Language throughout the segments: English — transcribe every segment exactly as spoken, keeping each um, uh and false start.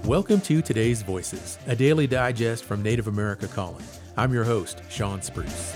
Welcome to Today's Voices, a daily digest from Native America Calling. I'm your host, Sean Spruce.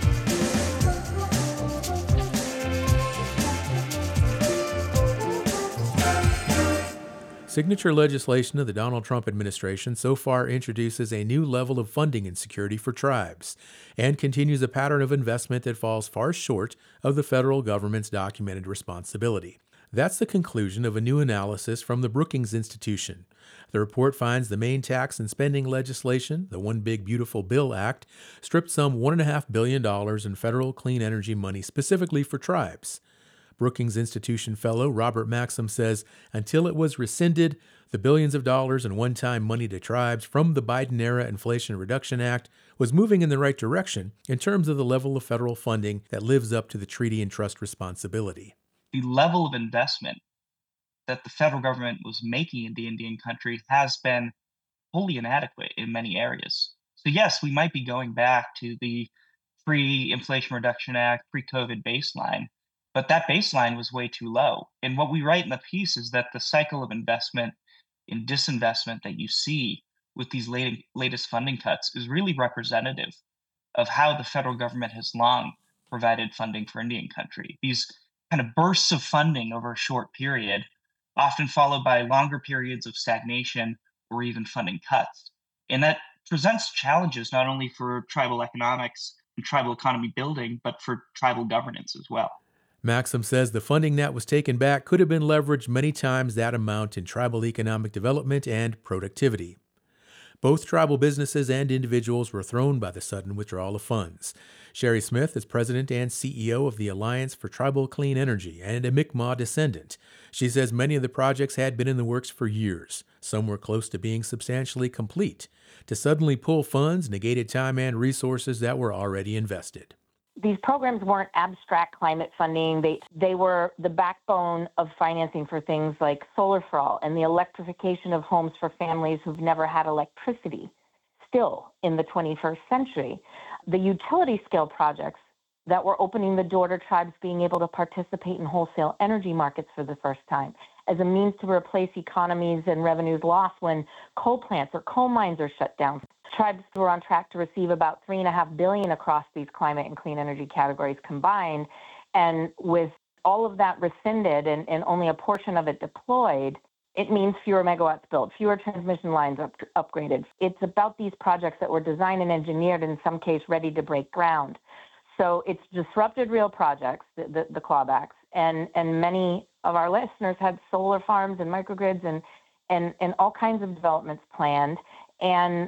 Signature legislation of the Donald Trump administration so far introduces a new level of funding and security for tribes and continues a pattern of investment that falls far short of the federal government's documented responsibility. That's the conclusion of a new analysis from the Brookings Institution. The report finds the main tax and spending legislation, the One Big Beautiful Bill Act, stripped some one point five billion dollars in federal clean energy money specifically for tribes. Brookings Institution fellow Robert Maxim says until it was rescinded, the billions of dollars in one-time money to tribes from the Biden-era Inflation Reduction Act was moving in the right direction in terms of the level of federal funding that lives up to the treaty and trust responsibility. The level of investment that the federal government was making in the Indian country has been wholly inadequate in many areas. So yes, we might be going back to the pre-Inflation Reduction Act, pre-COVID baseline, but that baseline was way too low. And what we write in the piece is that the cycle of investment in disinvestment that you see with these late, latest funding cuts is really representative of how the federal government has long provided funding for Indian country. These kind of bursts of funding over a short period, often followed by longer periods of stagnation or even funding cuts. And that presents challenges not only for tribal economics and tribal economy building, but for tribal governance as well. Maxim says the funding that was taken back could have been leveraged many times that amount in tribal economic development and productivity. Both tribal businesses and individuals were thrown by the sudden withdrawal of funds. Sherry Smith is president and C E O of the Alliance for Tribal Clean Energy and a Mi'kmaq descendant. She says many of the projects had been in the works for years. Some were close to being substantially complete. To suddenly pull funds negated time and resources that were already invested. These programs weren't abstract climate funding. They they were the backbone of financing for things like solar for all and the electrification of homes for families who've never had electricity, still in the twenty-first century. The utility scale projects that were opening the door to tribes being able to participate in wholesale energy markets for the first time as a means to replace economies and revenues lost when coal plants or coal mines are shut down. Tribes were on track to receive about three and a half billion across these climate and clean energy categories combined. And with all of that rescinded and, and only a portion of it deployed, it means fewer megawatts built, fewer transmission lines up, upgraded. It's about these projects that were designed and engineered, in some case ready to break ground. So it's disrupted real projects, the, the, the clawbacks, and, and many of our listeners had solar farms and microgrids and, and, and all kinds of developments planned. And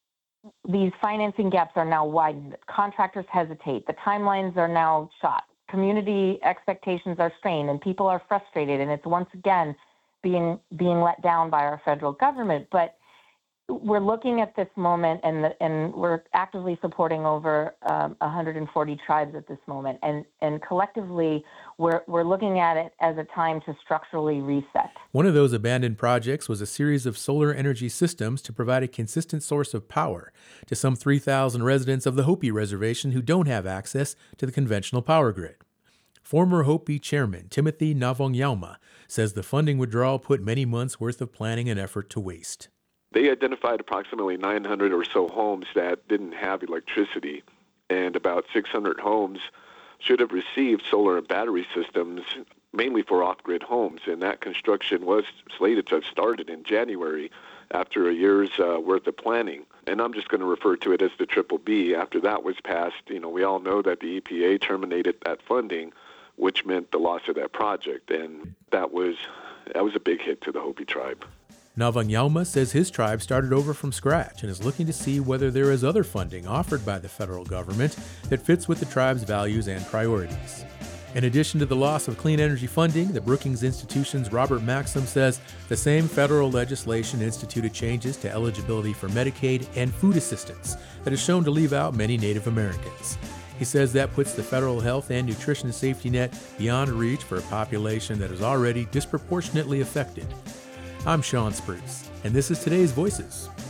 these financing gaps are now widened. Contractors hesitate. The timelines are now shot. Community expectations are strained, and people are frustrated. And it's once again being being let down by our federal government. But we're looking at this moment, and the, and we're actively supporting over um, one hundred forty tribes at this moment. And and collectively, we're we're looking at it as a time to structurally reset. One of those abandoned projects was a series of solar energy systems to provide a consistent source of power to some three thousand residents of the Hopi Reservation who don't have access to the conventional power grid. Former Hopi chairman Timothy Navongyalma says the funding withdrawal put many months' worth of planning and effort to waste. They identified approximately nine hundred or so homes that didn't have electricity, and about six hundred homes should have received solar and battery systems, mainly for off-grid homes, and that construction was slated to have started in January after a year's uh, worth of planning. And I'm just going to refer to it as the Triple B. After that was passed, you know, we all know that the E P A terminated that funding, which meant the loss of that project, and that was that was a big hit to the Hopi tribe. Navongyalma says his tribe started over from scratch and is looking to see whether there is other funding offered by the federal government that fits with the tribe's values and priorities. In addition to the loss of clean energy funding, the Brookings Institution's Robert Maxim says the same federal legislation instituted changes to eligibility for Medicaid and food assistance that is shown to leave out many Native Americans. He says that puts the federal health and nutrition safety net beyond reach for a population that is already disproportionately affected. I'm Sean Spruce, and this is Today's Voices.